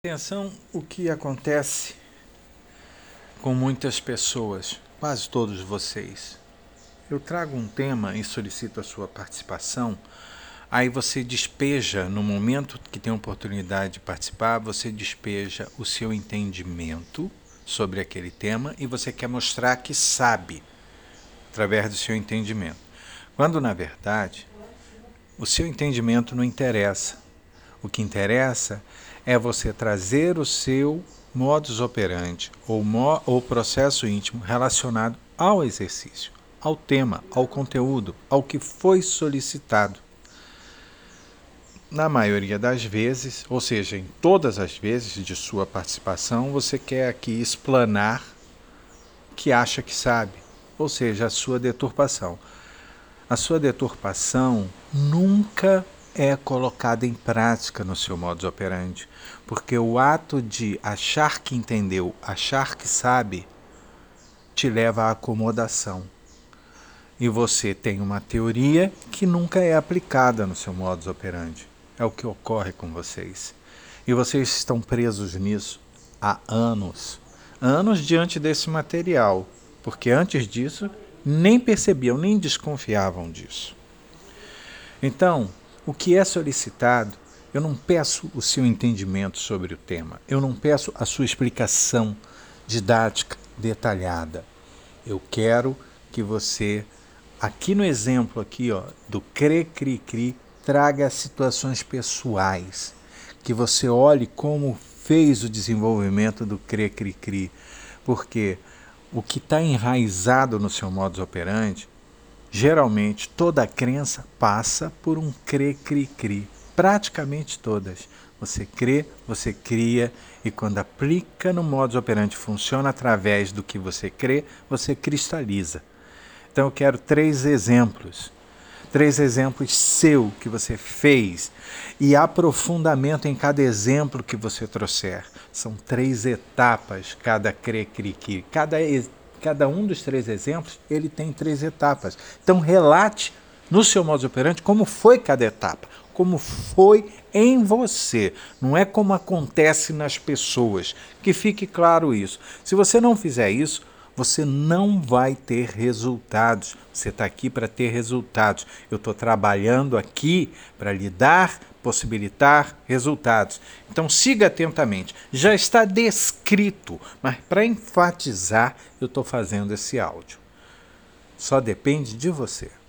Atenção, o que acontece com muitas pessoas, quase todos vocês. Eu trago um tema e solicito a sua participação, aí você despeja, no momento que tem a oportunidade de participar, você despeja o seu entendimento sobre aquele tema e você quer mostrar que sabe, através do seu entendimento. Quando, na verdade, o seu entendimento não interessa. O que interessa é você trazer o seu modus operandi ou processo íntimo relacionado ao exercício, ao tema, ao conteúdo, ao que foi solicitado. Na maioria das vezes, ou seja, em todas as vezes de sua participação, você quer aqui explanar que acha que sabe, ou seja, a sua deturpação. A sua deturpação nunca é colocada em prática no seu modus operandi, porque o ato de achar que entendeu, achar que sabe, te leva à acomodação. E você tem uma teoria que nunca é aplicada no seu modus operandi. É o que ocorre com vocês. E vocês estão presos nisso há anos. Anos diante desse material, porque antes disso nem percebiam, nem desconfiavam disso. Então, o que é solicitado, eu não peço o seu entendimento sobre o tema, eu não peço a sua explicação didática detalhada. Eu quero que você, aqui no exemplo aqui, do CRE-CRI-CRI, traga situações pessoais, que você olhe como fez o desenvolvimento do CRE-CRI-CRI, porque o que está enraizado no seu modus operandi, geralmente toda crença passa por um CRE-CRI-CRI, praticamente todas. Você crê, você cria, e quando aplica no modus operandi, funciona através do que você crê, você cristaliza. Então eu quero 3 exemplos seu que você fez e aprofundamento em cada exemplo que você trouxer. São 3 etapas cada CRE-CRI-CRI. Cada um dos 3 exemplos, ele tem 3 etapas. Então relate no seu modus operandi como foi cada etapa, como foi em você. Não é como acontece nas pessoas. Que fique claro isso. Se você não fizer isso, você não vai ter resultados. Você está aqui para ter resultados. Eu estou trabalhando aqui para lhe dar, possibilitar resultados. Então siga atentamente. Já está descrito, mas para enfatizar, eu estou fazendo esse áudio. Só depende de você.